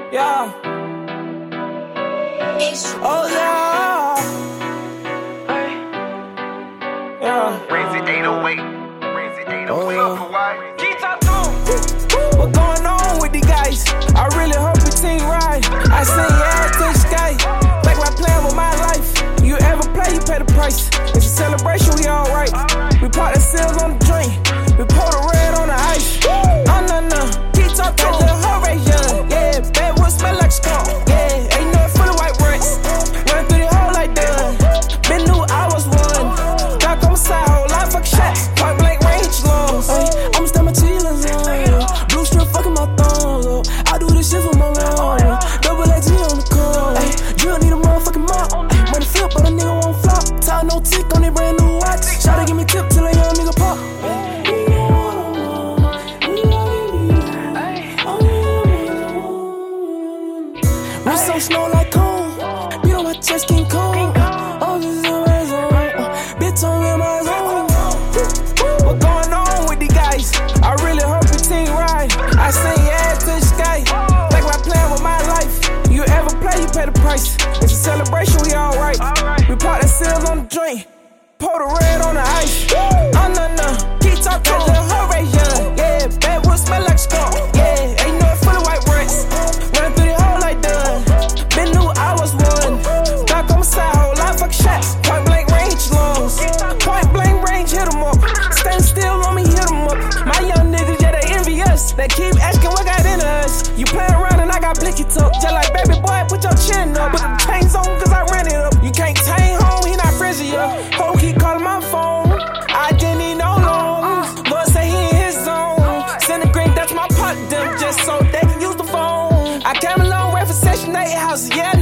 Yeah. Oh yeah. Yeah. Razy 808. Razy 808. Hawaii. What going on with these guys? I really hope your team right. I send your ass to the sky. Like my plan with my life. You ever play, you pay the price. It's a celebration, we alright. We pop the seals on the drink. We pour the red on the ice. No. Keep talking to the whole race, young. Yeah, bad wood smell like skunk. Yeah, ain't no full of white bricks. Run through the hole like that. Been knew I was one. Doc on my side, whole lot fucking shots. Point blank range longs. I'ma stand my cheelers on. Blue strip fucking my thumb. I do this shit for my mom. Double XG on the car. Drill need a motherfucking mop. Money flip, but a nigga won't flop. Tie no tick on their brand new watch. Try to give me tip till a young nigga pop. We so snow like cone. Beat on my chest, King Kong. Oh, this is a red zone. Bitch, I'm in my zone. What going on with these guys? I really hope your team right. I send your ass to the sky. Like my plan with my life. You ever play, you pay the price. It's a celebration, we alright. We pop the seals on the drink. Pour the red on the ice. No. Keep talking to the whole race, young. Yeah, bad wood smell like skunk. Yeah, ain't no full of white bricks. Run through the hole like that. Been knew I was one. Doc on my side, whole lot fucking shots. Point blank range longs. Point blank range, hit 'em up. Stand still on me, hit 'em up. My young niggas, yeah, they envy us. They keep asking what got into us. You playing around and I got blicky tuck. Just like baby boy, put your chin up. Put the chains on cause I ran it up. You can't tame home, he not frizzy up. Ho keep calling my phone. I didn't need no loans. Lord say he in his zone. Send a green, that's my pot them just so they can use the phone. I came a long way for Section 8 houses, yeah.